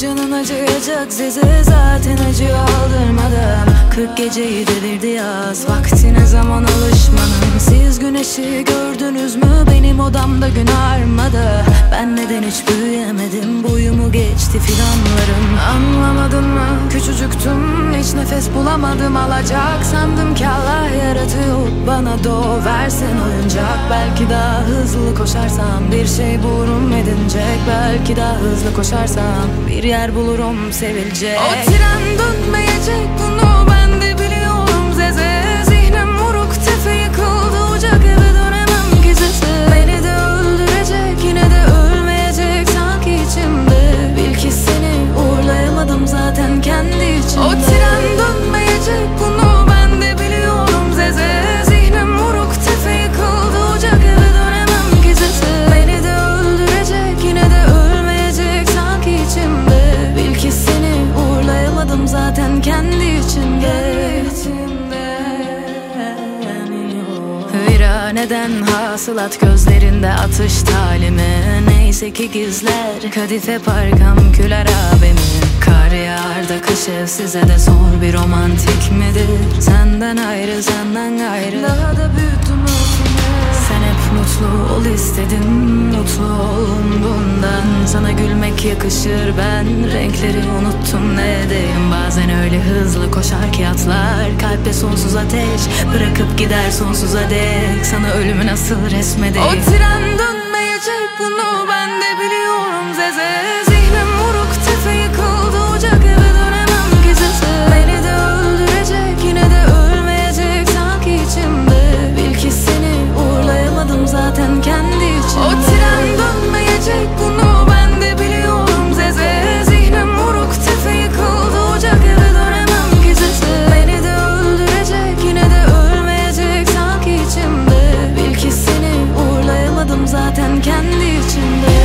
canın acıyacak size, zaten acıyor aldırmadım. 40 geceyi devirdi yaz, vakti ne zaman alışmanın. Siz güneşi gördünüz mü, benim odamda gün armadı. Ben neden hiç büyüyemedim, boyumu geçti fidanlarım. Anlamadın mı, küçücüktüm, hiç nefes bulamadım. Alacak sandım ki Allah yaratıyor bana, doğ versin oyuncak. Belki daha hızlı koşarsam bir şey bulurum edinecek. Belki daha hızlı koşarsam bir yer bulurum sevilecek. O tren dönmeyecek, bunu ben de biliyorum Zeze. Zihnim vuruk, tefe yıkıldı, ocak eve dönemem gizlisi. Beni de öldürecek, yine de ölmeyecek sanki içimde. Bil ki seni uğurlayamadım zaten kendi içimde. O tren dönmeyecek, bunu ben de biliyorum Zeze. Zihnim vuruk, tefe yıkıldı, ocak eve dönemem gizlisi. Beni de öldürecek, yine de ölmeyecek sanki içimde. Bil ki seni uğurlayamadım zaten kendi içimde. Viraneden hasılat, gözlerinde atış talimi. Neyse ki gizler kadife parkam küler abimi. Kar yağar da kış ev size de zor bir romantik midir? Senden ayrı, senden gayrı daha da büyüttüm öfkemi. Sen hep mutlu ol istedin, mutlu ol bundan. Sana gülmek yakışır, ben renkleri unuttum ne edeyim. Bazen öyle hızlı koşar ki atlar, kalpte sonsuz ateş bırakıp gider sonsuza dek. Sana ölümü nasıl resmedeyim. O tren dönmeyecek, bunu ben de biliyorum Zeze. Zihnim vuruk, tefe yıkıldı, ocak eve dönemem gizlisi. Beni de öldürecek, yine de ölmeyecek sanki içimde. Bil ki seni uğurlayamadım zaten kendi içimde. O tren dönmeyecek, bunu ben de biliyorum Zeze. Zihnim vuruk, tefe yıkıldı, ocak eve dönemem gizlisi. Beni de öldürecek, yine de ölmeyecek sanki içimde. Bil ki seni uğurlayamadım zaten kendi içimde.